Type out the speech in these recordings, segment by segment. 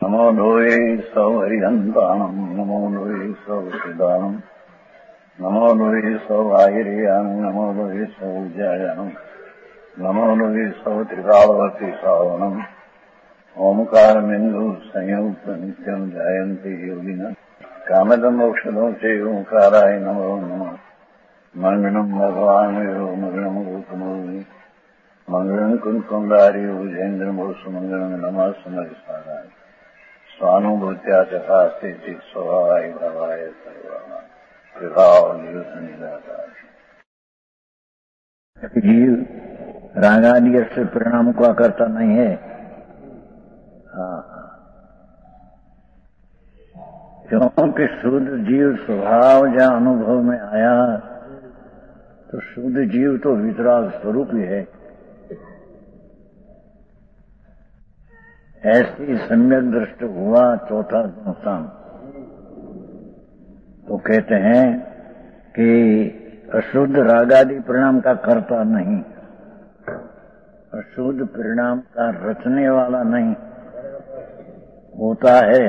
नमो लोये सौहरिहन्ताणम् नमो लोये सौसिदानम् नमो लोये सौवाहिर्यानम् नमो लोये सौज्यायानम् नमो लोये सौत्रिकालवर्ति सावनम् ओंकारमिन्दु संयुक्त नित्यम् जायन्ति योगिनः कामदम् मोक्षदम् च ओंकाराय नमो नमः मंगलम् भगवान् मंगलम् रूपमोहि मंगलम् कुंकुंडारी उजेन्द्रमोसु मंगलम् नमः समरिसाराय स्वानुभूत्या चकास्ते स्वभावाय भवाय सर्वाणा जीव रागादि से परिणाम को करता नहीं है। क्योंकि शुद्ध जीव स्वभाव जहाँ अनुभव में आया तो शुद्ध जीव तो वितराग स्वरूप ही है। ऐसी सम्यक दृष्टि हुआ चौथा गुणस्थान। तो कहते हैं कि अशुद्ध रागादि परिणाम का कर्ता नहीं, अशुद्ध परिणाम का रचने वाला नहीं होता है,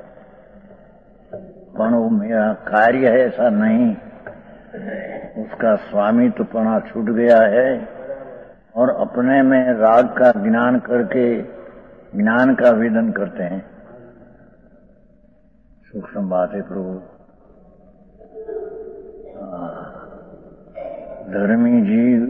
पर वो मेरा कार्य है ऐसा नहीं। उसका स्वामित्वपना छूट गया है और अपने में राग का ज्ञान करके ज्ञान का वेदन करते हैं। सूक्ष्म बात है प्रभु। धर्मी जीव,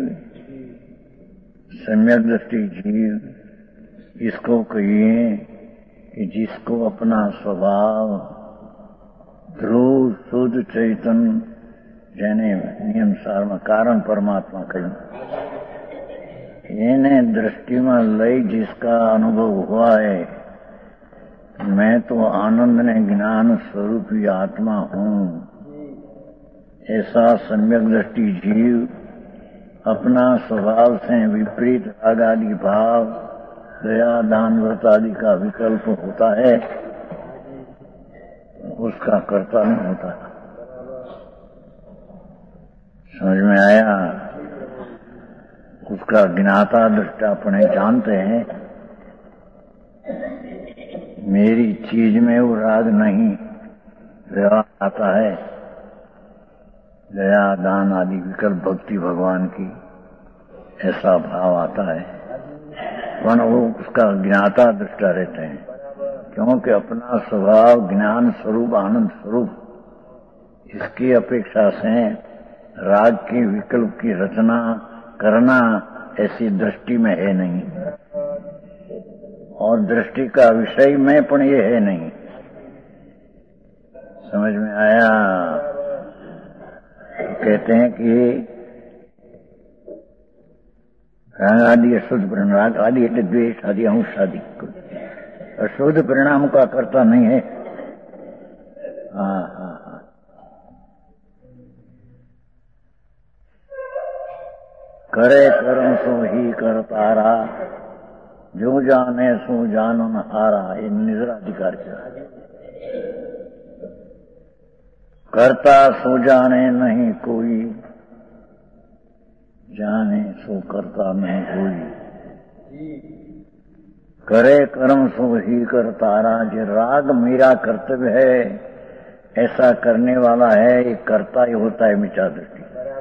सम्यक दृष्टि जीव इसको कहिए कि जिसको अपना स्वभाव ध्रुव शुद्ध चैतन्य जैने नियम सार में कारण परमात्मा कही इन्हें दृष्टि में लई जिसका अनुभव हुआ है, मैं तो आनंद ने ज्ञान स्वरूपी आत्मा हूँ, ऐसा सम्यक दृष्टि जीव अपना स्वभाव से विपरीत राग आदि भाव दया दान व्रत आदि का विकल्प होता है, उसका कर्ता नहीं होता। समझ में आया? उसका ज्ञाता दृष्टा अपने जानते हैं मेरी चीज में वो राग नहीं, व्यवहार आता है दया दान आदि विकल्प भक्ति भगवान की, ऐसा भाव आता है। पर वो उसका ज्ञाता दृष्टा रहते हैं, क्योंकि अपना स्वभाव ज्ञान स्वरूप आनंद स्वरूप इसकी अपेक्षा से राग के विकल्प की रचना करना ऐसी दृष्टि में है नहीं, और दृष्टि का विषय में पण ये है नहीं। समझ में आया? कहते हैं कि राग आदि अशुद्ध परिणाम, राग आदि એટલે द्वेष आदि अंश आदि अशुद्ध परिणाम का करता नहीं है। हाँ। करे कर्म सो ही करतारा, जो जाने सो जानन हारा, ये निजराधिकार का। करता सो जाने नहीं कोई, जाने सो करता नहीं कोई। करे कर्म सो ही करतारा, जो राग मेरा कर्तव्य है ऐसा करने वाला है, ये करता ही होता है मिथ्या दृष्टि।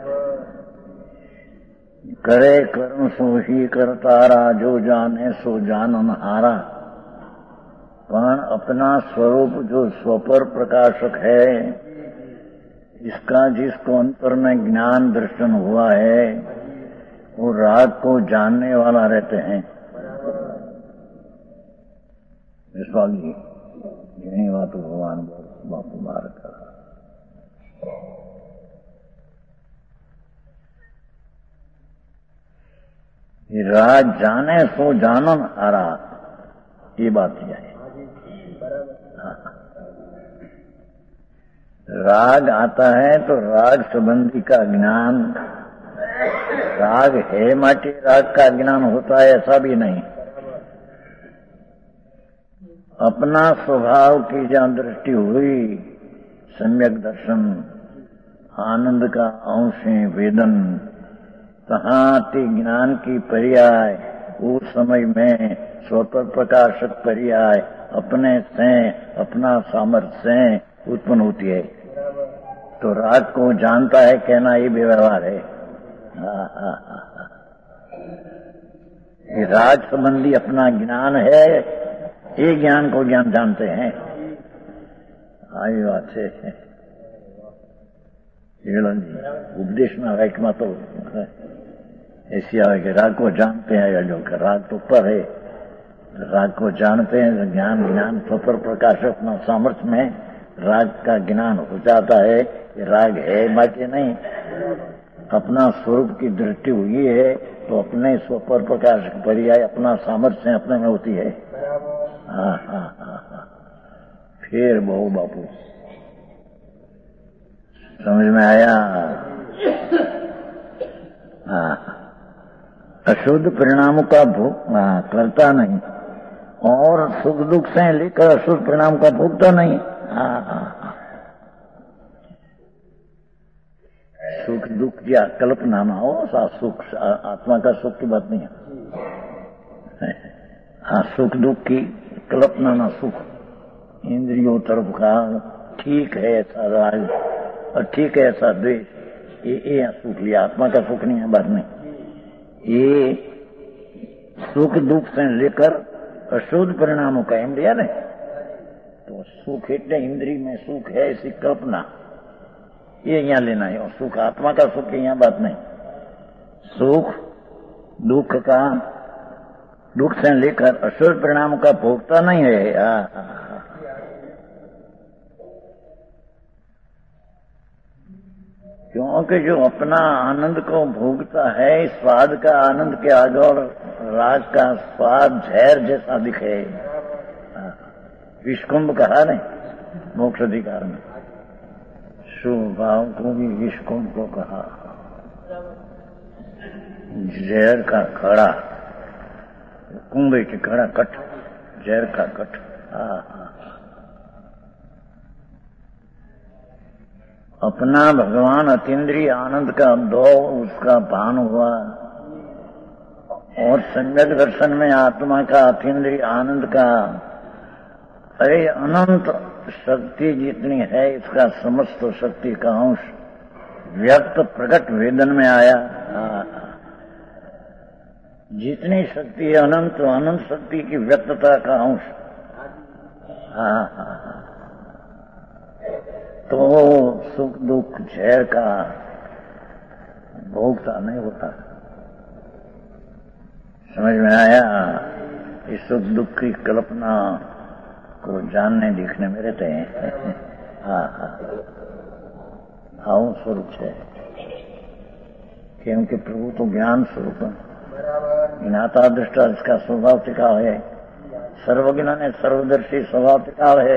करे कर्म सो ही करतारा, जो जाने सो जानन हारा। पण अपना स्वरूप जो स्वपर प्रकाशक है, इसका जिसको अंतर में ज्ञान दर्शन हुआ है, वो राग को जानने वाला रहते हैं। विश्वास जी यही बात भगवान बापू मार कर राज जाने सो जानन हारा, ये बात है। राग आता है तो राग संबंधी का ज्ञान, राग है माटे राग का ज्ञान होता है ऐसा भी नहीं। अपना स्वभाव की जहाँ दृष्टि हुई, सम्यक दर्शन आनंद का अंश वेदन, तहाँ ते ज्ञान की पर्याय उस समय में स्वपर प्रकाशक पर्याय अपने से, अपना सामर्थ्य से उत्पन्न होती है। तो राग को जानता है कहना ये भी व्यवहार है। ये राग संबंधी अपना ज्ञान है, ये ज्ञान को ज्ञान जानते हैं। आई बात है। उपदेश में वाक्य तो ऐसी आवे कि राग को जानते हैं, या जो राग तो पर है, राग को जानते हैं, ज्ञान स्वपर प्रकाश अपना सामर्थ्य में राग का ज्ञान हो जाता है। ये राग है बाकी नहीं, अपना स्वरूप की दृष्टि हुई है तो अपने स्वपर प्रकाश पर्याय अपना सामर्थ्य से अपने में होती है। फिर बहु बापू समझ में आया। अशुद्ध परिणामों का भोग करता नहीं और सुख दुख से लेकर अशुद्ध परिणाम का भोगता नहीं। सुख दुख की कल्पना ना हो, सुख आत्मा का सुख की बात नहीं है। सुख दुख की कल्पना ना, सुख इंद्रियों तरफ का ठीक है ऐसा राग और ठीक है ऐसा द्वेष, ये सुख लिया, आत्मा का सुख नहीं है, बात नहीं। ये सुख दुख से लेकर अशुद्ध परिणामों का इंद्रिया ने तो सुख इतने इंद्री में सुख है ऐसी कल्पना, ये यहाँ लेना है। और सुख आत्मा का सुख यहाँ बात नहीं। सुख दुख का, दुख से लेकर अशुद्ध परिणामों का भोगता नहीं है। क्योंकि जो अपना आनंद को भोगता है, स्वाद का आनंद के आगे और राग का स्वाद जहर जैसा दिखे। विषकुंभ कहा नहीं मोक्ष अधिकार में, शुभ भाव को भी विषकुंभ को कहा। जहर का खड़ा, कुंभ के खड़ा कट, जहर का कट। अपना भगवान अतीन्द्रिय आनंद का दो उसका भान हुआ और सम्यक दर्शन में आत्मा का अतीन्द्रिय आनंद का, अरे अनंत शक्ति जितनी है इसका समस्त शक्ति का अंश व्यक्त प्रकट वेदन में आया। जितनी शक्ति है अनंत, अनंत शक्ति की व्यक्तता का अंश। तो सुख दुख जहर का भोगता नहीं होता। समझ में आया। इस सुख दुख की कल्पना को जानने दिखने में रहते हैं। हाँ स्वरूप है, क्योंकि प्रभु तो ज्ञान स्वरूप है। ज्ञाता दृष्टा इसका स्वभाव टिकाव है, सर्वज्ञ ने सर्वदर्शी स्वभाव टिकाव है।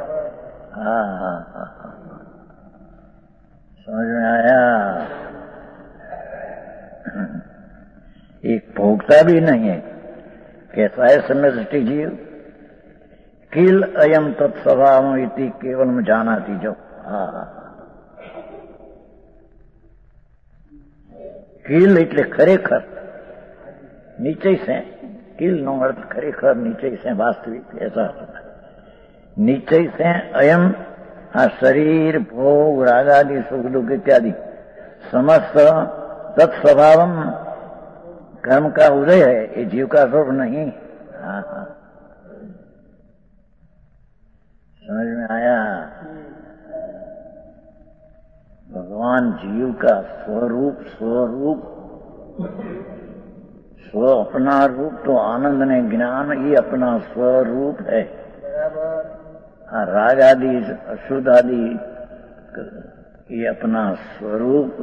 समझ में आया। एक भोगता भी नहीं है। कैसा है समष्टि जीव? किल अयम तत्स्वभाव इति केवल जाना थी जो। किल એટલે ખરેખર, निश्चय से, किल નો अर्थ ખરેખર, निश्चय से वास्तविक, ऐसा निश्चय से अयम शरीर भोग रागादि सुख दुख इत्यादि समस्त तत्स्वभाव कर्म का उदय है, ये जीव का स्वरूप नहीं। समझ में आया। भगवान जीव का स्वरूप स्व अपना रूप तो आनंद ने ज्ञान ही अपना स्वरूप है। राग आदि अशुद्ध आदि ये अपना स्वरूप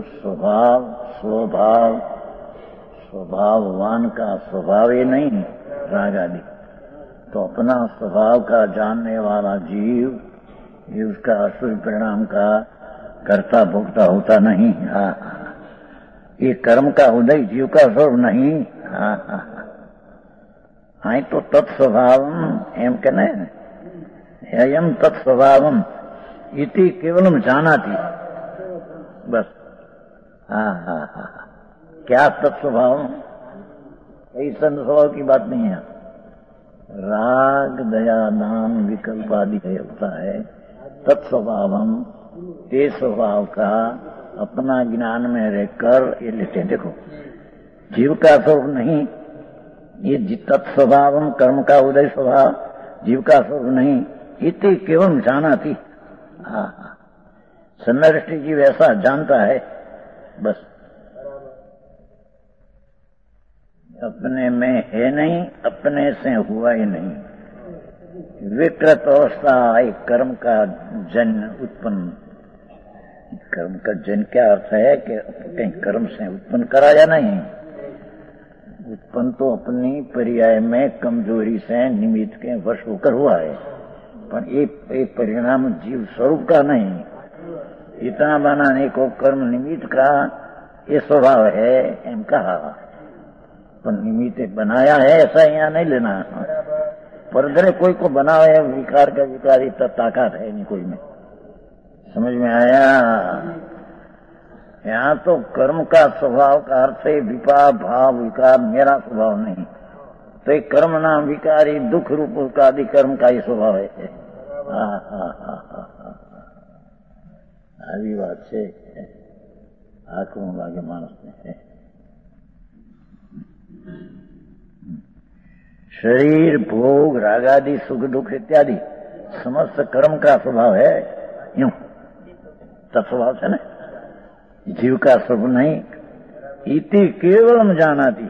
स्वभाववान का स्वभाव ये नहीं है। राग आदि तो अपना स्वभाव का जानने वाला जीव, ये उसका अशुद्ध परिणाम का कर्ता भोक्ता होता नहीं। ये कर्म का उदय जीव का स्वरूप नहीं। हाँ तो तत्स्वभावम एम कहना है, अयम तत्स्वभावम इति केवलम जाना थी बस। क्या तत्स्वभाव? कई स्वभाव की बात नहीं है। राग दया दान विकल्प आदि होता है, तत्स्वभावम, ये स्वभाव का अपना ज्ञान में रहकर ये लेते हैं। देखो जीव का स्वरूप नहीं, ये तत्स्वभावम कर्म का उदय स्वभाव जीव का स्वरूप नहीं, इति केवल जाना थी। सन्नदृष्टि जीव ऐसा जानता है बस, अपने में है नहीं, अपने से हुआ ही नहीं। विकृत अवस्था एक कर्म का जन्य उत्पन्न, कर्म का जन्य क्या अर्थ है कि कहीं कर्म से उत्पन्न करा या नहीं, उत्पन्न तो अपनी पर्याय में कमजोरी से निमित्त के वश होकर हुआ है, पर एक परिणाम जीव स्वरूप का नहीं। इतना बनाने को कर्म निमित्त का ये स्वभाव है एम कहा, पर निमित्त बनाया है ऐसा यहाँ नहीं लेना। पर अगर कोई को बनावे विकार का विकार इतना ताकत है नहीं कोई में, समझ में आया। यहाँ तो कर्म का स्वभाव का अर्थ है विपाक भाव विकार, मेरा स्वभाव नहीं, तो एक कर्म नाम विकारी दुख रूप उसका आदि कर्म का ही स्वभाव है। આવી વાત છે, આંખમાં લાગે માણસને। शरीर भोग राग आदि सुख दुख इत्यादि समस्त कर्म का स्वभाव है, यूं तत्स्वभाव से ना, जीव का स्वरूप नहीं। इति केवलम जानाति,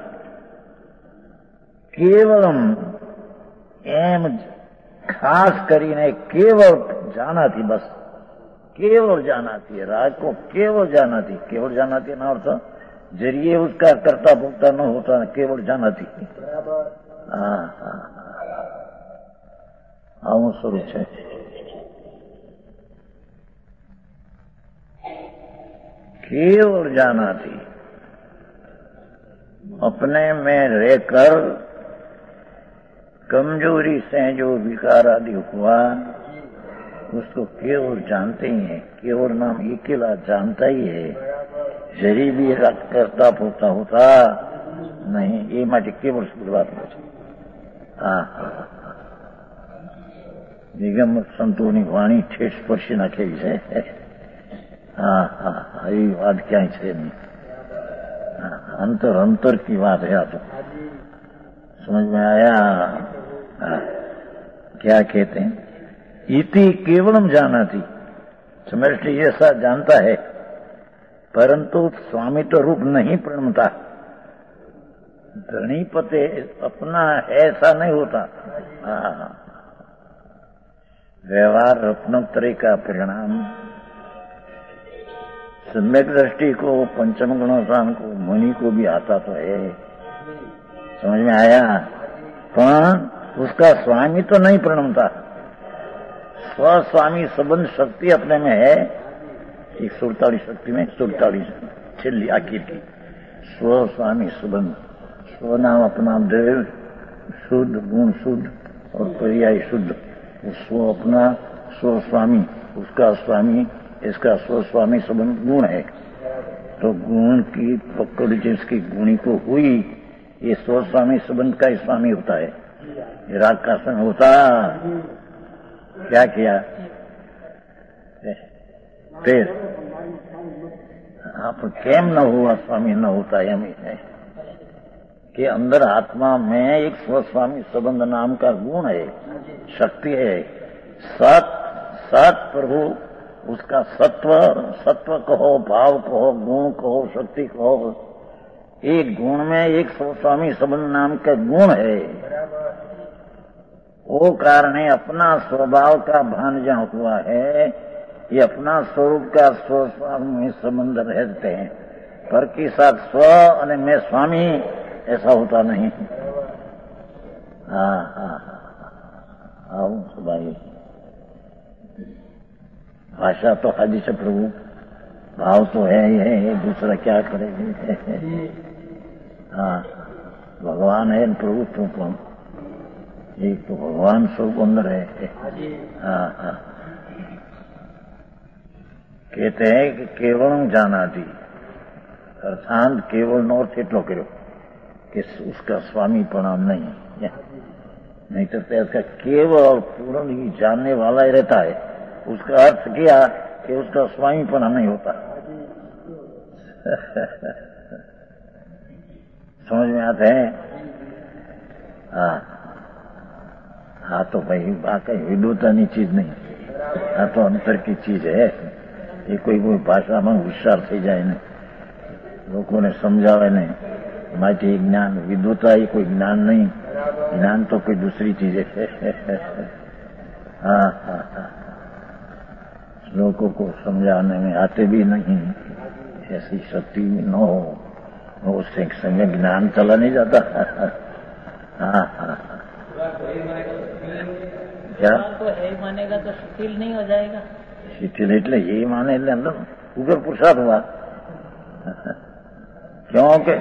केवलम एम खास करीने केवल जानाति, बस केवल जानाति, राग को केवल जानाति। केवल जानाति ना अर्थ जरिए उसका कर्ता भोक्ता न होता, केवल जानाति। આવું સ્વરૂપ છે। केवल जाना थी, अपने में रहकर कमजोरी से जो विकार आदि हुआ उसको केवल जानते ही है। केवल नाम अकेला जानता ही है, जरी भी करता पोता होता नहीं, ये माटे केवल शुरुआत है। નિગમ સંતોની વાણી ઠેઠ સ્પર્શી નાખેલી છે। એ વાત ક્યાંય છે નહીં, अंतर अंतर की बात है। तो समझ में आया क्या कहते हैं, इति केवलम जाना थी, समष्टि ऐसा जानता है परंतु स्वामित्व रूप नहीं प्रणमता। धरणीपते अपना ऐसा नहीं होता। व्यवहार रत्नोत्तरी का परिणाम सम्यक दृष्टि को पंचम गुणोत्थान को मुनि को भी आता तो है, समझ में आया, पर उसका स्वामी तो नहीं प्रणमता। स्वस्वामी संबंध शक्ति अपने में है, 148 शक्ति में 47 छिल्ली आखिर की स्वस्वामी संबंध। स्व नाम अपना देव शुद्ध गुण शुद्ध और पर्याय शुद्ध, स्व अपना स्वस्वामी उसका स्वामी, इसका स्वस्वामी संबंध गुण है। तो गुण की पकड़ जिसकी गुणी को हुई, ये स्वस्वामी संबंध का ही स्वामी होता है। ये राग का समय होता क्या किया फिर आप केम न हुआ स्वामी न होता, यही है कि अंदर आत्मा में एक स्वस्वामी संबंध नाम का गुण है, शक्ति है। सत प्रभु उसका सत्व कहो, भाव कहो, गुण कहो, शक्ति कहो, एक गुण में एक स्वस्वामी संबंध नाम का गुण है। वो कारण है अपना स्वभाव का भान जहाँ हुआ है, ये अपना स्वरूप का स्वस्वामी संबंध रहते हैं, पर के साथ स्व और मैं स्वामी ऐसा होता नहीं। भाई भाषा तो हाजी से प्रभु, भाव तो है ही है, दूसरा क्या करेंगे। भगवान है प्रभु तो एक तो भगवान स्वरूप अंदर है। कहते हैं कि केवल जाना थी, अर्थात केवल नो अर्थ एटलो कर्यो कि उसका स्वामी प्रणाम नहीं। नहीं तो इसका केवल पूर्ण ही जानने वाला ही रहता है। उसका अर्थ किया कि उसका स्वामीपना नहीं होता। समझ में आते हैं? हाँ तो भाई वाकई विद्वतानी चीज नहीं, हाँ तो अंतर की चीज है। ये कोई भाषा में होशियार थी जाए ने, लोगों ने समझावे ने माटी ज्ञान विद्वता ही कोई ज्ञान नहीं, ज्ञान तो कोई दूसरी चीज है। हाँ, लोगों को समझाने में आते भी नहीं, ऐसी शक्ति न हो, उससे संग ज्ञान चला नहीं जाता। हाँ क्या तो है मानेगा तो शिथिल नहीं हो जाएगा? शिथिल એટલે ये माने એટલે अंदर उगर पुरुषार्थ हुआ। क्योंकि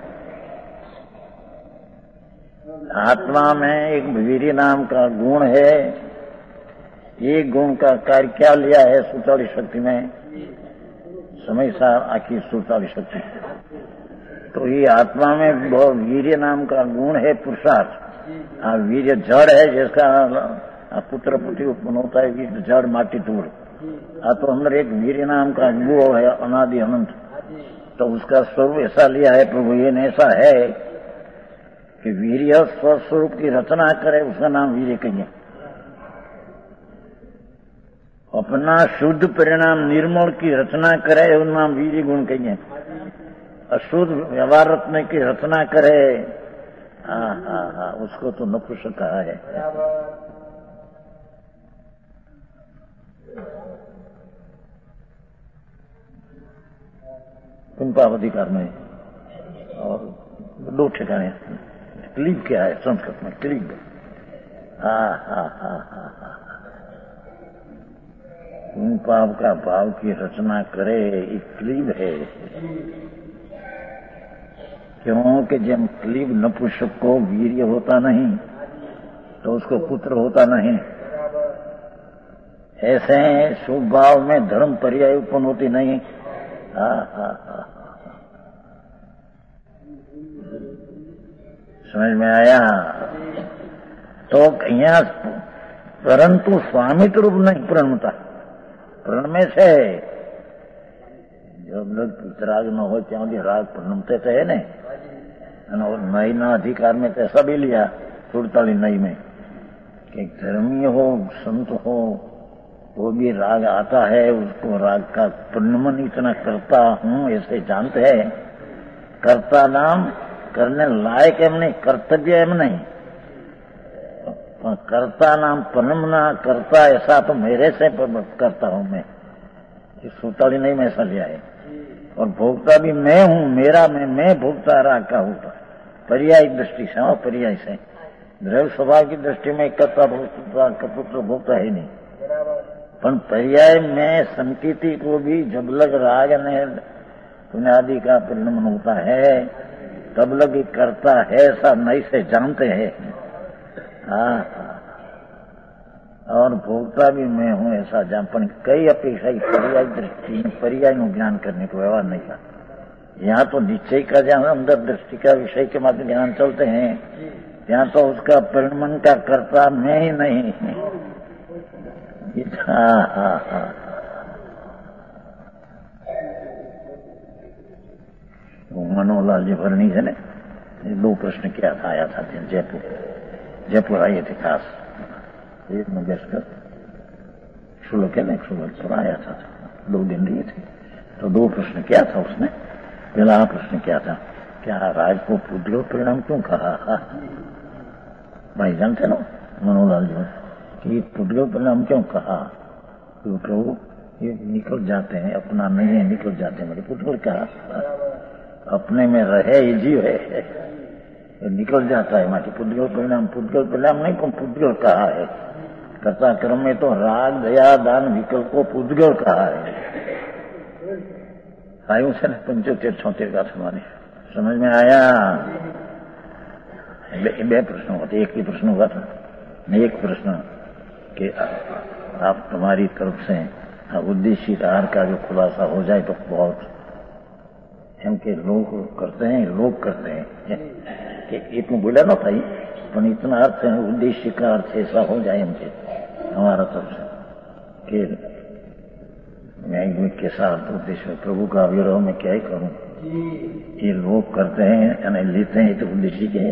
आत्मा में एक वीर्य नाम का गुण है। ये गुण का कार्य क्या लिया है सूत्राली शक्ति में? समय सार आखिर सूत्राली शक्ति। तो ये आत्मा में वीर्य नाम का गुण है पुरुषार्थ। वीर्य जड़ है, जिसका पुत्र पुत्री उत्पन्न होता है, वीर्य जड़ माटी धूल। तो अंदर एक वीर्य नाम का वो है अनादि अनंत। तो उसका स्वरूप ऐसा लिया है प्रभु, ये ऐसा है कि वीर्य स्वस्वरूप की रचना करे, उसका नाम वीर्य कहिए। अपना शुद्ध परिणाम निर्मल की रचना करे, उसका नाम वीर्य गुण कहिए। अशुद्ध व्यवहार रत्न की रचना करे, हाँ, उसको तो नपुंसक कहा है। कुंपावधिकार में और दो ठिकाने क्लीब क्या है संस्कृत में? क्लीब। हाँ। कुंपाव का भाव की रचना करे, एक क्लीब है। क्योंकि जब क्लीब नपुंसक को वीर्य होता नहीं तो उसको पुत्र होता नहीं। ऐसे शुभ भाव में धर्म पर्याय उत्पन्न होती नहीं। हाँ। समझ में आया? तो यहाँ परंतु स्वामित्व रूप नहीं प्रणमता, प्रणमे से जब लोग राग न हो ત્યાં राग प्रणमते थे ने, और नई ना अधिकार में तो ऐसा भी लिया 47 नई में कि धर्मी हो संत हो वो भी राग आता है, उसको राग का प्रणमन इतना करता हूँ ऐसे जानते हैं। कर्ता नाम करने लायक एम नहीं, कर्तव्य एम नहीं, कर्ता नाम प्रणमना करता ऐसा तो मेरे से करता हूँ मैं। इस 47 नहीं में ऐसा लिया है। और भोक्ता भी मैं हूँ, मेरा मैं भोक्ता राग का होता। पर्यायी दृष्टि से, पर्याय से द्रव्य स्वभाव की दृष्टि में कर्ता पुत्र भोक्ता है नहीं, पर पर्याय में संकेती को भी जब लग राग ने पुण्यादि का परिणमन होता है तब लग करता है, ऐसा नहीं से जानते हैं। हाँ, और भोक्ता भी मैं हूँ ऐसा जान, पर कई अपेक्षा पर्याय दृष्टि पर्याय नु ज्ञान करने को व्यवहार नहीं था। यहाँ तो निश्चय का जहाँ अंदर दृष्टि का विषय के मात्र ज्ञान चलते हैं, यहाँ तो उसका परिणमन का कर्ता मैं ही नहीं। हाँ। मनोलाल जी भरणी है ने 2 प्रश्न किया था, आया था जयपुर आए थे खास, एक में बैठकर शुल्क है ना, शुल्क पर आया था, 2 दिन लिए थे। तो 2 प्रश्न किया था उसने। पहला प्रश्न क्या था, क्या राज को पुद्गल परिणाम क्यों कहा? भाई जानते ना मनोलाल जी कि पुद्गल परिणाम क्यों कहा? तो प्रभु ये निकल जाते हैं, अपना नहीं है निकल जाते हैं, मेरे पुद्गल कहा। अपने में रहे ये जीव है, निकल जाता है माटी। पुद्गल परिणाम नहीं, पर पुद्गल कहा है। कर्ता कर्म में तो राग दया दान विकल्प को पुद्गल कहा है। आयु से 75-76 का समाने समझ में आया? 2 प्रश्न हुआ थे, एक ही प्रश्न हुआ था। एक प्रश्न कि आप तुम्हारी तरफ से उद्देश्य आहार का जो खुलासा हो जाए तो बहुत हम के लोग करते हैं कि इतना बोला ना भाई पर इतना अर्थ है, उद्देश्य का अर्थ ऐसा हो जाए हमसे, हमारा तरफ से कि मैं के साथ उद्देश्य प्रभु का विरोह में क्या ही करूं। ये लोग करते हैं यानी लेते हैं तो उद्देश्य के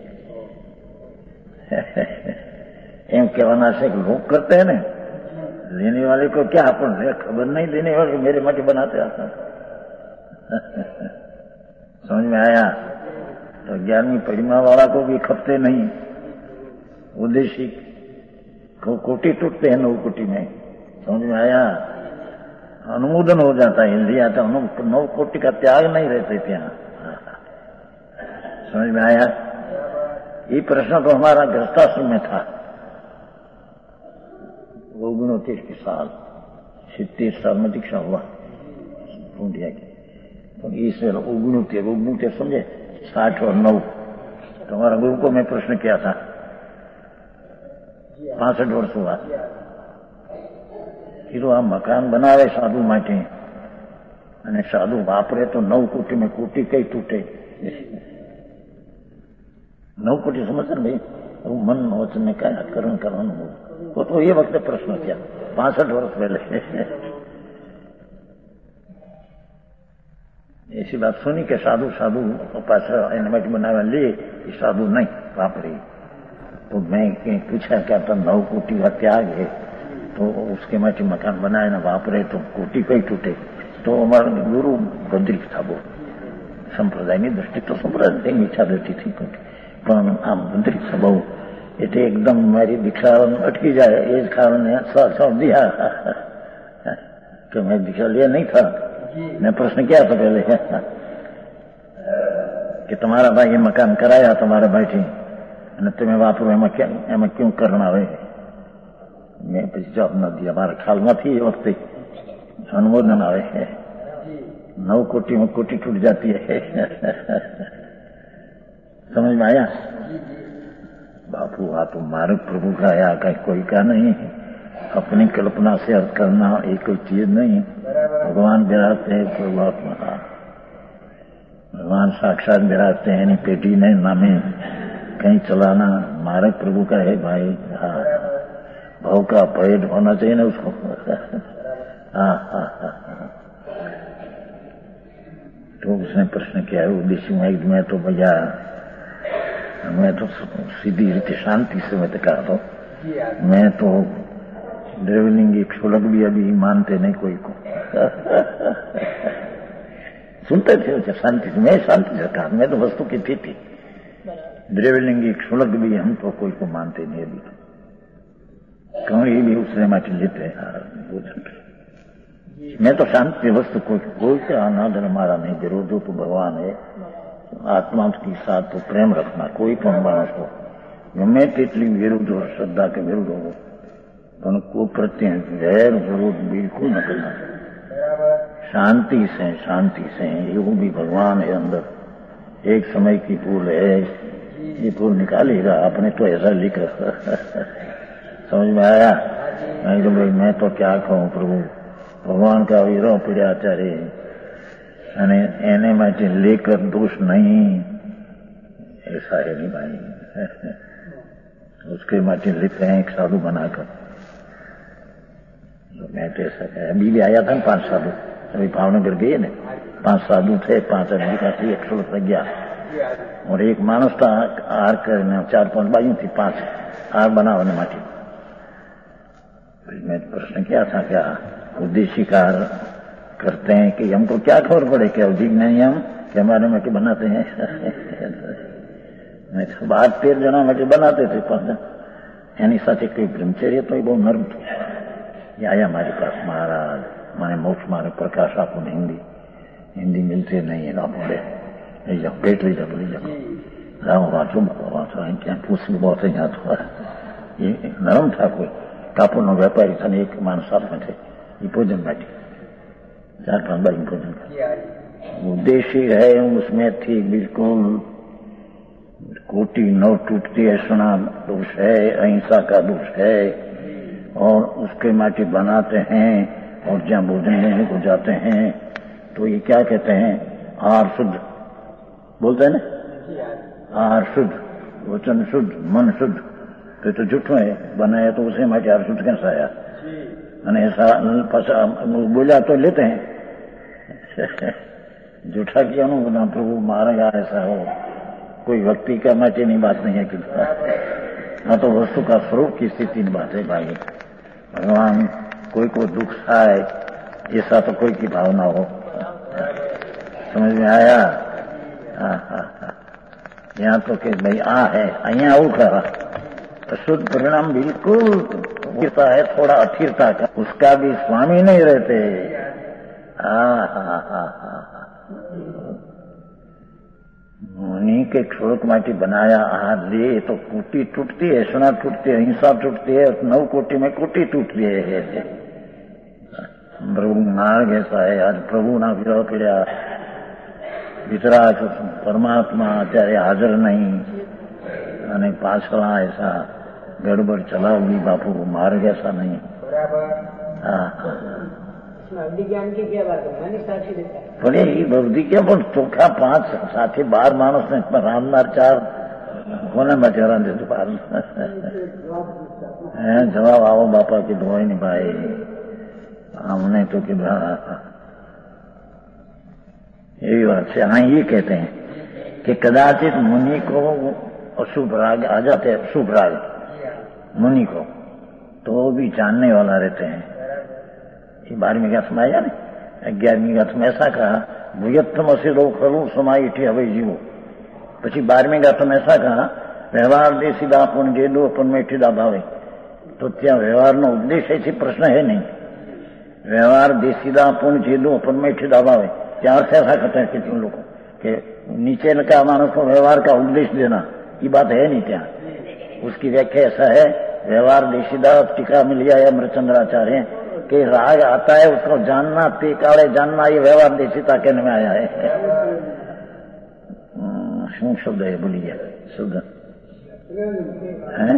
एम कहना से लोग करते हैं ना, लेने वाले को क्या अपन खबर नहीं, देने वाले मेरे मत बनाते आता। समझ में आया? तो 11वीं परिमा वाला को भी खपते नहीं, उद्देश्य को कोटि टूटते हैं 9 कोटि में। समझ में आया? अनुमोदन हो जाता है, लिया था 9 कोटि का त्याग नहीं रहते थे यहाँ। समझ में आया? ये प्रश्न तो हमारा गृहस्थाश्रम में था 39 साल, 70 साल में दीक्षा हुआ इंडिया की। तो इस 39 समझे, 60 और 9। तो हमारा गुरु को मैं प्रश्न किया था, 65 वर्ष हुआ। फिर आ मकान बनावे साधु माटे અને સાધુ વાપરે તો 9 કોટી में कोटि कई टूटे। 9 कोटि समझ भाई, मन वचन में क्या करण करવાનું तो ये वक्त प्रश्न किया 65 वर्ष पहले। ऐसी बात सुनी कि साधु साधु पाछा एना માટે બનાવવા લે, साधु नहीं वापरे। तो मैं पूछा क्या था 9 कोटि का त्याग है, तो उसके माटे मकान बनाए ना वापरे तो कोटि कई टूटे। तो हमारा गुरु बद्रिक था, वो संप्रदाय की दृष्टि तो संप्रदाय ईच्छा दृष्टि थी, પણ આમ બદ્રિક था बहु, એટલે एकदम મારી દીક્ષા અટકી જાય એ જ કારણે छोड़ दिया कि मैं दीक्षा लिया नहीं था। मैं प्रश्न किया था पहले कि तुम्हारा भाई ये मकान कराया तुम्हारा भाई थी અને તમે વાપરો એમાં क्यों करना આવે। मैं પછી જવાબ ન दिया, મારા ખ્યાલમાંથી એ વખતે अनुमोदन आवे है। 9 कोटि में कोटि टूट जाती है। समझ में आया? बापू आ तो मार्ग प्रभु का या कोई का नहीं, अपनी कल्पना से अर्थ करना एक कोई चीज नहीं। भगवान विराजते हैं परमात्मा, भगवान साक्षात विराजते हैं, नहीं पेटी नहीं नामे कहीं चलाना। मार्ग प्रभु का है भाई। हाँ, भाव का पेट होना चाहिए ना उसको। तो उसने प्रश्न किया है उद्देश्य में, मैं तो भैया मैं तो सीधी रीति शांति से मैं तो कहा तो मैं तो द्रव्यलिंगी क्षुलक भी अभी मानते नहीं कोई को। सुनते थे शांति से, मैं शांति से कहा, मैं तो वस्तु की थी द्रव्यलिंगी क्षुलक भी हम तो कोई को मानते नहीं अभी। कहीं भी उसने माटी लेते भोजन। मैं तो शांति वस्तु कोई का अनादर हमारा नहीं, विरोध तो भगवान है। आत्मा के साथ तो प्रेम रखना, कोई पण मानस हो गमे तेटली विरुद्ध हो, श्रद्धा के विरुद्ध हो, पण को प्रत्ये वैर विरोध बिल्कुल न करना। शांति से ये भी भगवान है अंदर। एक समय की भूल है, ये भूल निकालेगा। अपने तो ऐसा लिख रखा। समझ में आया? मैं तो भाई मैं तो क्या कहूँ प्रभु, भगवान का विरोह पीड़ाचार्य અને એને માટે લેकर दोष नहीं, ऐसा है नहीं भाई। उसके માટે लिखते हैं एक साधु बनाकर। तो मैं तो ऐसा कहा, अभी भी आया था ना 5 साधु, अभी भावनगर गए ने 5 साधु थे, 5 अमेरिका थी, 100 गया और एक मानस था आर करने 4-5 बाइयों थी, 5 आर बनाने માટે। मैं प्रश्न किया था क्या उद्देश्य कार करते हैं कि हमको क्या खबर पड़े क्या अधिक नहीं हम कि हमारे में बनाते हैं। मैं तो 12-13 जना में बनाते थे, 5 यानी साथ कोई ब्रह्मचर्य तो बहुत नर्म था। ये आया हमारे पास महाराज, माने मोक्ष मारे प्रकाश आपको हिंदी मिलते नहीं है। आप ले जाओ पेट ले जाओ राम वाचो क्या पूछ बहुत है यहाँ तो। ये नरम था, कोई कापुर नो व्यापारी था, एक मानस साथ में थे। ये भोजन बैठी 4-5 बार भोजन का उद्देश्य है उसमें थी बिल्कुल कोटि 9 टूटती है, सुना दोष है, अहिंसा का दोष है और उसके माटी बनाते हैं और जहाँ भोजन लेने को जाते हैं तो ये क्या कहते हैं आहार शुद्ध बोलते हैं ना, आहार शुद्ध वचन शुद्ध, मन शुद्ध, तो ये तो जूठो है, बनाया तो उसे માટે આ શુદ્ધ कैसा आया? અને बोला तो लेते हैं जूठा किया ना प्रभु मारेगा ऐसा हो, कोई व्यक्ति का माटेની बात नहीं है कि हाँ तो वस्तु का स्वरूप की स्थिति की बात है भाई। भगवान कोई को दुख आए ऐसा तो कोई की भावना हो, समझ में आया? यहाँ तो कि भाई आ है अहिया आવું खरा, शुद्ध परिणाम बिल्कुल होता है, थोड़ा अथिरता का, उसका भी स्वामी नहीं रहते। मुनि के श्लोक माटी बनाया हाथ ले तो कोटि टूटती है, सुना टूटती है, हिंसा टूटती है, 9 कोटि में कोटि टूटती है। प्रभु मार्ग ऐसा है, आज प्रभु ना विरोह કર્યા, वितराग परमात्मा અત્યારે हाजर नहीं, અને પાછલા ऐसा गड़बड़ चलाओगी बापू, मार्ग ऐसा नहीं। अवधि ज्ञान की क्या बात है, मन साक्षी देता है। भले ही अवधि क्या, પણ ચોખ્ખા 5 સાથે 12 માણસને રાંધનાર 4 કોને માટે રાંધે તો 12 જવાબ આવો બાપા કે ધોઈ નહીં ભાઈ, हमने तो कि यही बात है। हाँ ये कहते हैं कि कदाचित मुनि को अशुभ राग आ जाते हैं, शुभ राग मुनि को, तो भी जानने वाला रहते हैं। ये 12वीं गाथ में आया ना, 11वीं गाथ में ऐसा कहा, भूयत्तम असिरो खलु समाईठी हवे जीवो। પછી 12वीं गाथ में ऐसा कहा, व्यवहार दे सीधा अपन जेडो अपन मेठी दाभावे। तो ત્યાં વ્યવહારનો ઉપદેશ છે, પ્રશ્ન है नहीं। व्यवहार दे सीधा अपन जेडो अपन मेठी दाभावे, ત્યાં अर्थ ऐसा करते हैं कितने लोग कि नीचे का मानस को व्यवहार का उपदेश देना, ये बात है नहीं। ત્યાં उसकी व्याख्या ऐसा है, व्यवहार देशीदा टीका में लिया है अमृतचंद्राचार्य कि राग आता है उसको जानना, ते काले जानना, ये व्यवहार देशीता कहने में आया है। શું શબ્દ है बोलिए, शुद्ध है?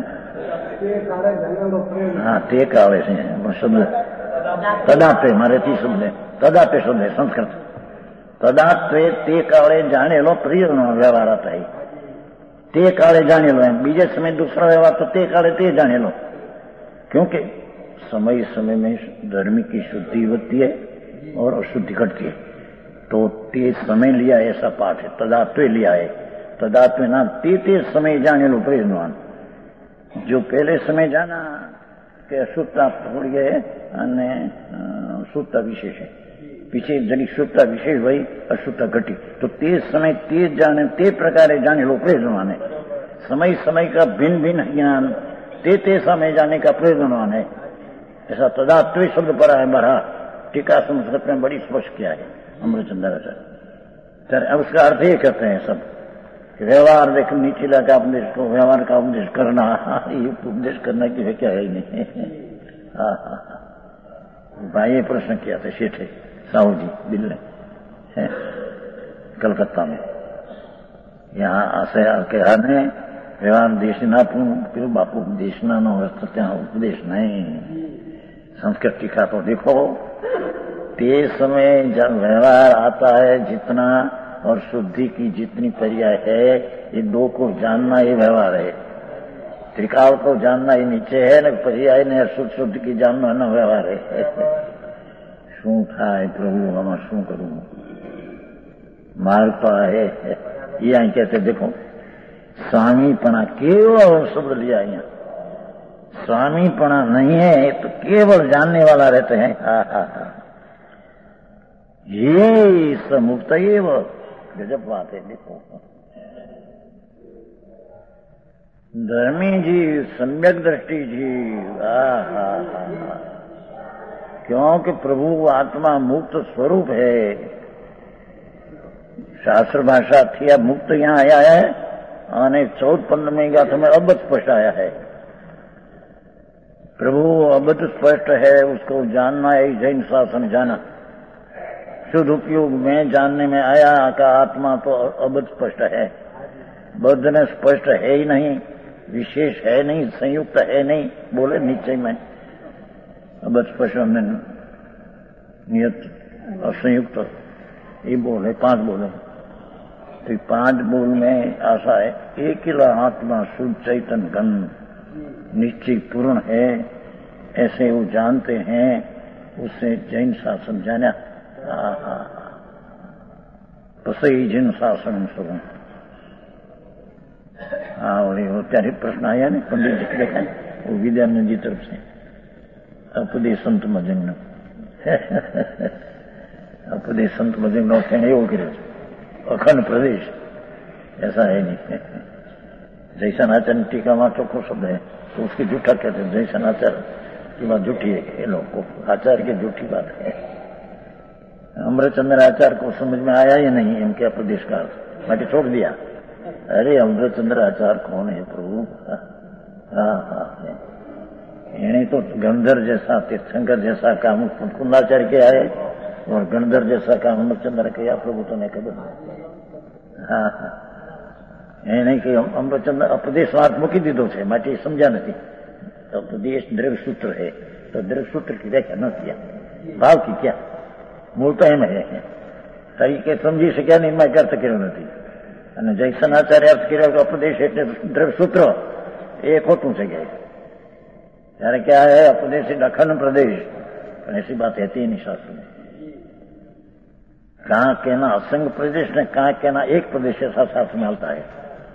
हाँ ते काले से शब्द तदात्वे, मारे ती शब्द है तदात्वे शब्द है संस्कृत। तदात्वे ते काले जाने लो प्रिय व्यवहार आता है, ते काले जाने लो। बीजे समय दूसरा व्यवहार तो ते काले ते जाने लो, क्योंकि समय समय में धर्म की शुद्धि होती है और अशुद्धि घटती है। तो ते समय लिया ऐसा पाठ है, तदात्वे लिया है। तदात्वे ना ते समय जाने लो प्रयोजनवान। जो पहले समय जाना कि अशुद्धता थोड़ी है અને શુદ્ધતા વિશેષ है, पीछे जनी शुद्धता विशेष हुई अशुद्धता घटी, तो ते समय ते जाने, ते प्रकारे जाने लो प्रयोजनवान है। समय समय का भिन्न भिन्न ज्ञान ते समय जाने का प्रयोजनवान है। ऐसा तदात्वे शब्द पर है बड़ा, टीका संस्कृत में बड़ी स्पष्ट किया है अमृतचंद्राचार्य। अब उसका अर्थ ये करते हैं सब कि व्यवहार देख नीचीला का उपदेश को व्यवहार का उपदेश करना, ये उपदेश करना की व्याख्या है ही नहीं। भाई ये प्रश्न किया था शेठ साहू जी दिल्ली कलकत्ता में, यहाँ आशय कहा ने व्यवहार देशना पेલું બાપુ દેશનાનો અર્થ ત્યાં ઉપદેશ नहीं। संस्कृत टीका तो देखो, ते समय जब व्यवहार आता है जितना और शुद्धि की जितनी पर्याय है, ये 2 को जानना ये व्यवहार है। त्रिकाल को जानना ये नीचे है न, पर्याय ने अशुद्ध शुद्ध की जानना न व्यवहार है। शू थाय प्रभु हम शू करूं, मार्ग तो है। ये आई कहते देखो स्वामीपना, केवल शब्द लिया यहाँ, स्वामीपना नहीं है तो केवल जानने वाला रहते हैं। ये समुक्त ये वो गजब बात है। देखो धर्मी जी, सम्यक दृष्टि जी, क्योंकि प्रभु आत्मा मुक्त स्वरूप है। शास्त्र भाषा थी अब मुक्त यहाँ आया है, અને 14-15 गाथा में अबध स्पष्ट आया है। प्रभु अबध स्पष्ट है, उसको जानना है जैन शासन जाना। शुद्ध उपयोग में जानने में आया का आत्मा तो अबध स्पष्ट है, बद्ध ने स्पष्ट है ही नहीं, विशेष है नहीं, संयुक्त है नहीं, बोले निश्चय में अबध स्पष्ट में नियत और संयुक्त ये बोले 5 बोले। तो 5 मूल में आशा है, एकिला आत्मा शुद्ध चैतन घन निश्चय पूर्ण है, ऐसे वो जानते हैं। उससे जैन शासन जाना पसई जिन शासन सुगम। हाँ, और वो त्यारे प्रश्न आया ने पंडित जी के देखा वो विद्यानंद जी तरफ से उपदेश संत मजन उपदेश संत मजन नो कहने वो करे अखंड प्रदेश ऐसा है नहीं। जैसन आचार्य टीका में चौखो शब्द है तो उसकी झूठा कहते हैं। जैसन आचार्य की बात झूठी है, ये लोग को आचार्य की झूठी बात है। अमृतचंद्र आचार्य को समझ में आया ही नहीं इनके प्रदेश का अर्थ, बाकी छोड़ दिया। अरे अमृतचंद्र आचार्य कौन है प्रभु? हाँ, इन्हें तो गंधर जैसा तीर्थंकर जैसा काम कुंदाचार्य के आए और गंधर जैसा काम अमृतचंद्र किया प्रभु तो नहीं कदम। हाँ, એ નહીં કે અમૃતચંદ્ર અપદેશવાદ મૂકી દીધો છે માટે સમજ્યા નથી। उपदेश द्रव्य सूत्र है तो द्रव्य सूत्र की व्याख्या न किया, भाव की क्या मूल तो एम है तरीके समझी शक्या नहीं, मैं अर्थ કર્યો નથી। અને જૈસન આચાર્ય અર્થ કર્યો કે ઉપદેશ એટલે દ્રવ્ય सूत्र એ ખોટું છે કે ત્યારે क्या है उपदेश अखंड प्रदेश, ऐसी बात रहती है नहीं शास्त्र में। कहाँ कहना असंग प्रदेश ने कहाँ कहना एक प्रदेश ऐसा शास्त्र में आता है।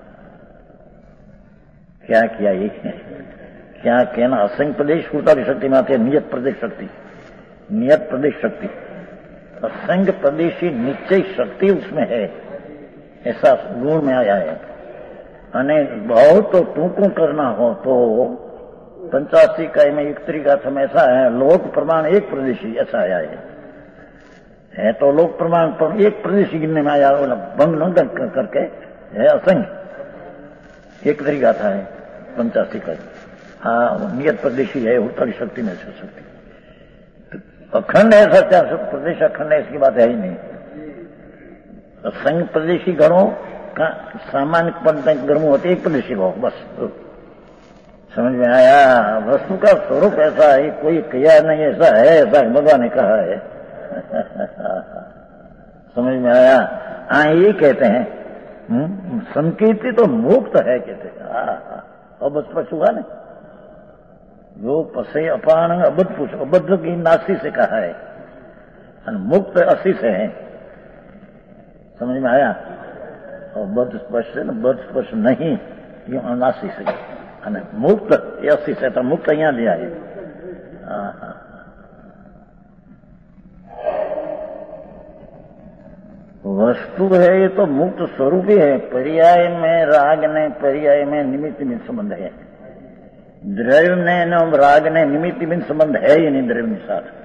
क्या किया ये क्या कहना असंग प्रदेश पूर्ताली शक्ति में आती है नियत प्रदेश शक्ति, नियत प्रदेश शक्ति असंग प्रदेशी निश्चय शक्ति उसमें है, ऐसा गुण में आया है। अने बहुत तो टूटू करना हो तो 85 इकाई में युक्तरी गाथा में ऐसा है लोक प्रमाण एक प्रदेशी ऐसा आया है तो लोक प्रमाण पर एक प्रदेशी गिनने में आया, भंग न करके है असंग एक तरीका था है 85 का। हाँ, नियत प्रदेशी है उत्तरी शक्ति में से शक्ति तो अखंड है सच्चा प्रदेश अखंड है इसकी बात है ही नहीं। असंग प्रदेशी गणों का सामान्य पद गणों होते एक प्रदेशी हो बस, समझ में आया। वस्तु का स्वरूप ऐसा है, कोई किया नहीं ऐसा है, ऐसा भगवान ने कहा है। समझ में आया। ये कहते हैं संकीर्ति तो मुक्त है कहते हैं। और बस पशु हुआ ना जो पसे अपान अबद्ध पुरुष, अबद्ध की नासी से कहा है और मुक्त 80 से है। समझ में आया। और बद्ध स्पर्श से बद्ध स्पर्श नहीं ये 79 से અને મુક્ત એ 80 છે તો મુક્ત અહીંયા જ આવે। वस्तु है ये तो मुक्त स्वरूप ही है। पर्याय में राग ने पर्याय में निमित्त निमित्त संबंध है, द्रव्य ने न राग ने निमित्त निमित्त संबंध है ही नहीं द्रव्य के साथ।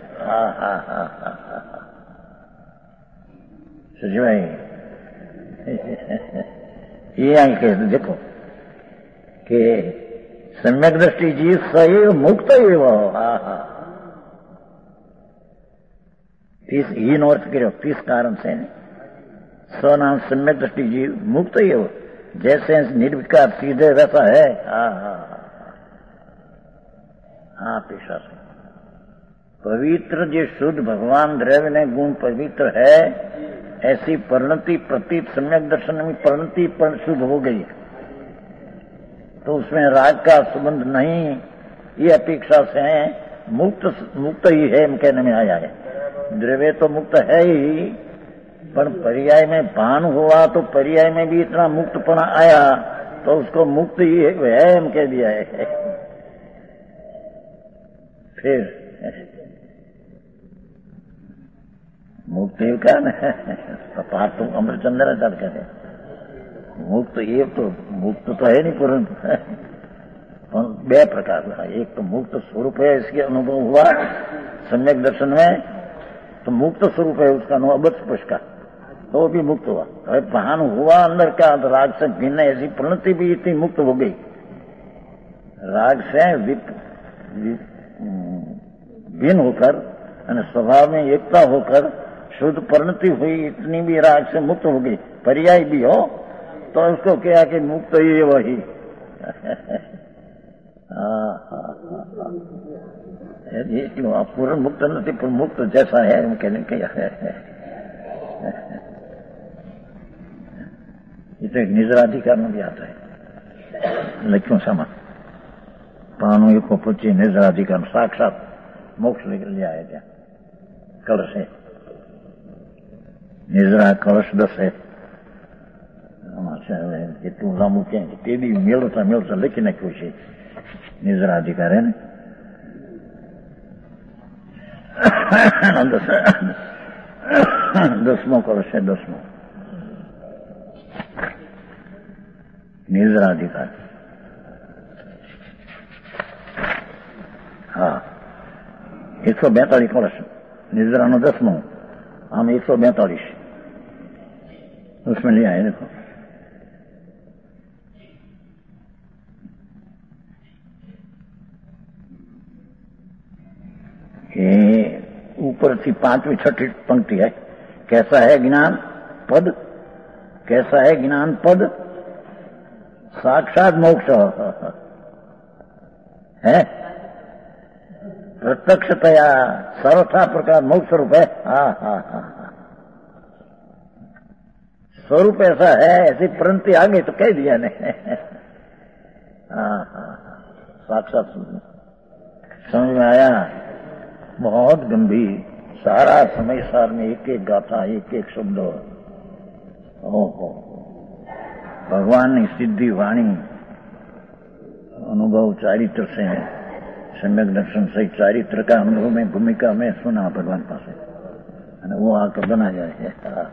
समझ भाई ये आई कहते देखो कि सम्यक दृष्टि जी सैव मुक्त ही अर्थ करो किस कारण से स्वनाम सम्यक दृष्टि जी मुक्त ही हो जैसे निर्विकार सीधे वैसा है। हाँ पेशा से पवित्र जो शुद्ध भगवान द्रव्य ने गुण पवित्र है ऐसी परिणति प्रतीत सम्यक दर्शन में परिणति पर शुद्ध हो गई तो उसमें राग का संबंध नहीं, ये अपेक्षा से है मुक्त ही है कहने में आया है। द्रव्य तो मुक्त है ही पर पर्याय में भान हुआ तो पर्याय में भी इतना मुक्तपना आया तो उसको मुक्त ही है हम कह दिया है। फिर मुक्ति का पाठ तो अमृतचंद्र आचार्य कहते मुक्त ये तो मुक्त तो है नहीं परंतु बे प्रकार का एक तो मुक्त स्वरूप है इसके अनुभव हुआ सम्यक दर्शन में तो मुक्त स्वरूप है उसका अनुभव अबद्ध स्पर्श का तो भी मुक्त हुआ। अरे भान हुआ अंदर का तो राग से भिन्न ऐसी प्रणति भी इतनी मुक्त हो गई, राग से भिन्न होकर स्वभाव में एकता होकर शुद्ध परिणति हुई इतनी भी राग से मुक्त हो गई। पर्याय भी हो तो उसको क्या कि मुक्त ही वही पूर्ण मुक्त नहीं पर मुक्त जैसा है कहने क्या है। ये तो एक निजराधिकार में भी आता है। लख्यों समा पानो एक पूछे निजराधिकार साक्षात मोक्ष लेकर ले आया क्या कलश है निजरा कलश 10 है કેટલું લાંબુ ક્યાં તે બી મેળવતા મેળવતા લખી નાખ્યું છે નિજરાધિકાર હે ને 10મો કલશ છે 10મો નિજરાધિકાર हाँ 142 कलश निजरा नो 10मो आम 142 उसमें लिया है देखो ये ऊपर थी 5वीं 6ठी पंक्ति है कैसा है ज्ञान पद कैसा है ज्ञान पद साक्षात मोक्ष है प्रत्यक्षतया सर्वथा प्रकार मोक्ष स्वरूप है। हाँ हाँ हाँ स्वरूप ऐसा है ऐसी परंतु आगे तो कह दिया ने। हाँ हाँ साक्षात समझ में आया बहुत गंभीर सारा समय सार में एक एक गाथा एक एक शब्द ओहो भगवान की सिद्धि वाणी अनुभव चारित्र से सम्यक दर्शन सहित चारित्र का अनुभव में भूमिका में सुना भगवान पास वो आकर बना जाए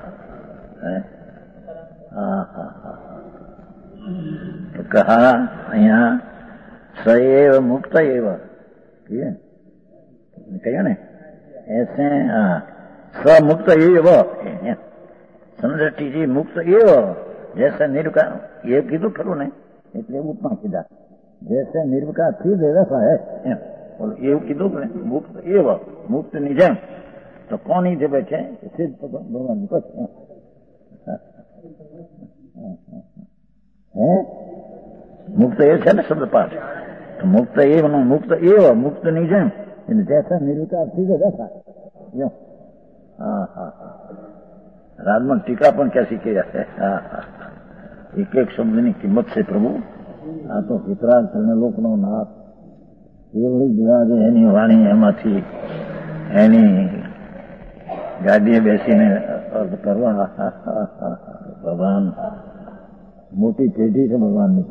तो कहा यहाँ सएव मुक्त एव कहो ने ऐसे स्वमुक्त एव समझती जी मुक्त एव जैसे निर्विकार ये कीधु खरू ने એટલે ઉપમા કીધા जैसे निर्विकार थी वैसा है એવું કીધું કે મુક્ત એવ મુક્ત ની જેમ તો કોની જે બેઠે સિદ્ધ ભગવાન ની પાસે मुक्त એ છે ને શબ્દ પાઠ તો મુક્ત એવનું મુક્ત એવ મુક્ત ની જેમ जैसा निर्विकार थी वैसा यो हाँ हाँ राजमन टीका पण कैसी किया है हाँ हाँ एक एक शब्द की कीमत से प्रभु आ तो वितराग करने लोक नो नाथ एवड़ी बिराजे एनी वाणी एमांथी एनी गाड़ीए बेसीने अर्थ करवा भगवान मोटी पेढ़ी से भगवान ने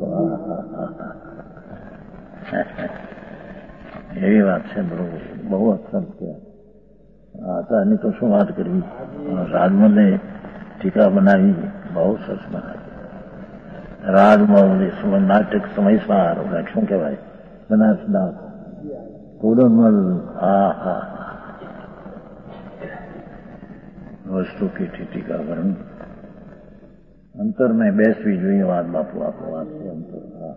એવી વાત છે બરોબર બહુ અક્ષર છે આચાર્યની તો શું વાત કરવી રાજમલે ટીકા બનાવી બહુ સરસ બનાવી રાજમલ નાટક સમયસાર શું કહેવાય બનાસદાસ કોડમલ હા હા વસ્તુ की टीका वर्ण अंतर में बेसवी જોઈએ વાત બાપુ આપો વાત છે અંતર હા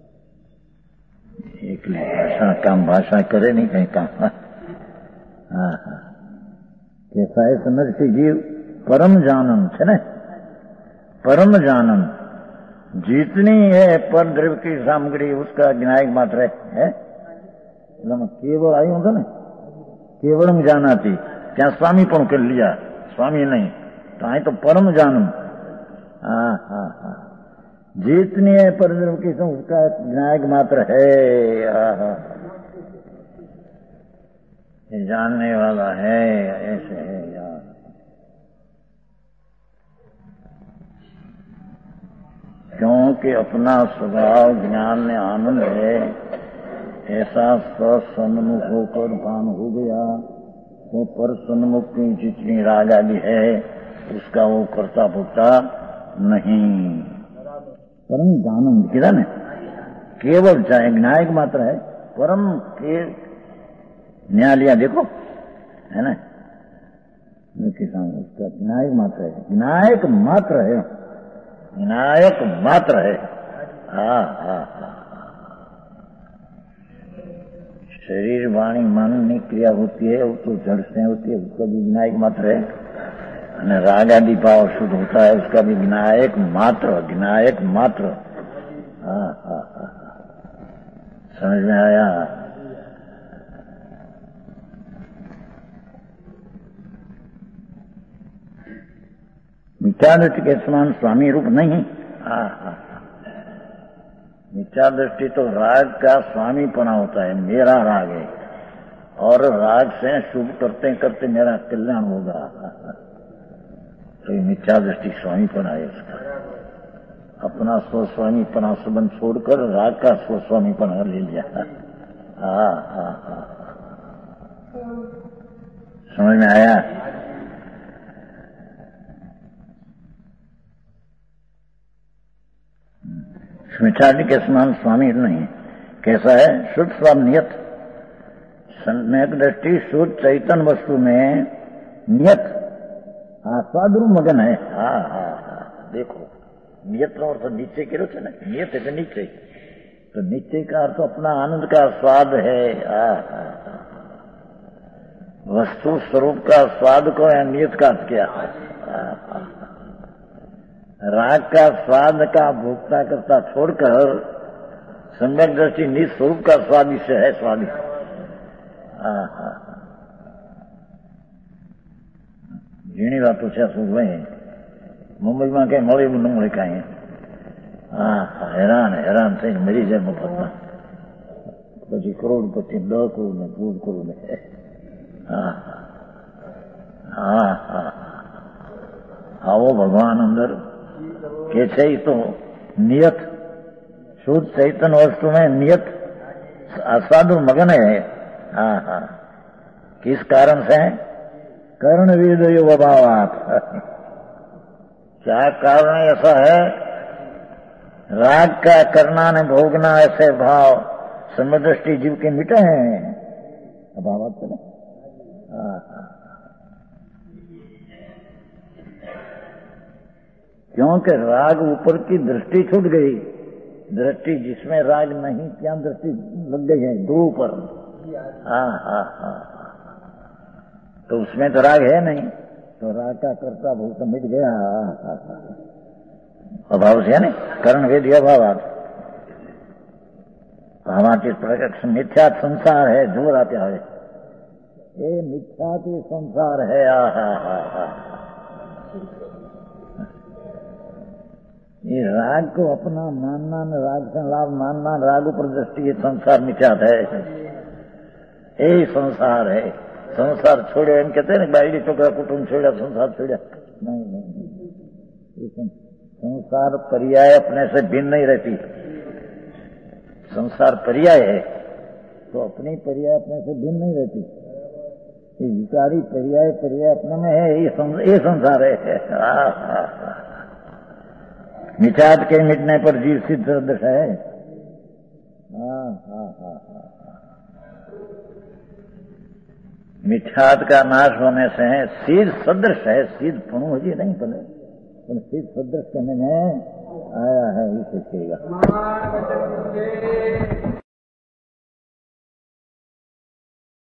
એકલી ભાષા કામ ભાષા કરે नहीं कहीं काम हाँ हाँ कैसा है समझती जीव परम जानन है ना परम जानन जितनी है पर द्रव्य की सामग्री उसका ज्ञायक मात्र है केवल आई होता ना केवल जाना थी क्या स्वामी पण कर लिया स्वामी नहीं तो आई तो परम जानन हाँ हाँ हाँ जितनी है पर द्रव्य की उसका ज्ञायक मात्र है जानने वाला है ऐसे है यार क्योंकि अपना स्वभाव ज्ञान में आनंद है ऐसा सन्मुख होकर भान हो गया तो पर सन्मुख की जितनी राग आदि है उसका वो करता भुगता नहीं परम जानन किधर ने केवल ज्ञायक मात्र है परम के न्यालिया देखो है ना उसका ज्ञायक मात्र है ज्ञायक मात्र है विनायक मात्र है हाँ हाँ हाँ शरीर वाणी मन की क्रिया होती है वो तो जड़ से होती है उसका भी विनायक मात्र है राग आदि भाव शुद्ध होता है उसका भी विनायक मात्र हाँ हाँ हाँ समझ में आया मिथ्यादृष्टि के समान स्वामी रूप नहीं मिथ्या दृष्टि तो राग का स्वामीपना होता है, मेरा राग है और राग से शुभ करते करते मेरा कल्याण होगा, तो ये मिथ्या दृष्टि स्वामीपना है उसका। अपना स्वस्वामीपना संबंध छोड़कर राग का स्वस्वामीपना ले लिया। समझ में आया? मिथ्यादि के समान स्वामी नहीं। कैसा है? शुद्ध स्वाम नियत, सम्यक दृष्टि शुद्ध चैतन्य वस्तु में नियत आस्वाद मगन है। देखो नियत नो अर्थ नीचे करो छे ने, नियत है नीचे, तो नीचे का अर्थ अपना आनंद का स्वाद है। वस्तु स्वरूप का स्वाद को या नियत का अर्थ क्या? राग का स्वाद का भोक्ता करता छोड़कर सम्यक दृष्टि निज स्वरूप का स्वादिष्ट है, स्वादिष्ट। झीणी बात पूछा सुन भाई, मुंबई में कहीं मળી न મળે કાંઈ। હેરાન થઈને મરી જાય મફતમાં, પછી કરોડપતિ 10 કરોડ ને 12 કરોડ ને। આવો ભગવાન અંદર કે છે તો નિયત शुद्ध चैतन्य वस्तु में नियत आस्वाद मगन है। किस कारण से? कर्ण विदयो अभावात। क्या कारण ऐसा है? राग का करना ने भोगना ऐसे भाव समदृष्टि जीव के मिटे हैं, अभावात ना। क्योंकि राग ऊपर की दृष्टि छूट गई, दृष्टि जिसमें राग नहीं क्या दृष्टि लग गई है ध्रुव पर। तो उसमें तो राग है नहीं, तो राग का कर्ता भूत मिट गया अभाव से, है कर्ण वेदी अभाव। हमारे प्रकट मिथ्या संसार है, जोर आते है ये मिथ्या के संसार है। ये राग को अपना मानना, राग से लाभ मानना, राग ऊपर दृष्टि, ये संसार मिथ्या है, यही संसार है। संसार छोड़ो एम कहते हैं बायडी छोकरा कुटुंब छोड़ा, संसार छोड़ा, नहीं। संसार पर्याय अपने से भिन्न नहीं रहती। संसार पर्याय है तो अपनी पर्याय अपने से भिन्न नहीं रहती। ये विकारी पर्याय अपने में है, ये संसार है। मिथ्यात के मिटने पर जीव सिद्ध सदृश है। मिथ्यात का नाश होने से सिद्ध सदृश है, सिद्ध पणु जी नहीं बने, सिद्ध सदृश कहने में आया है, ये सीखेगा।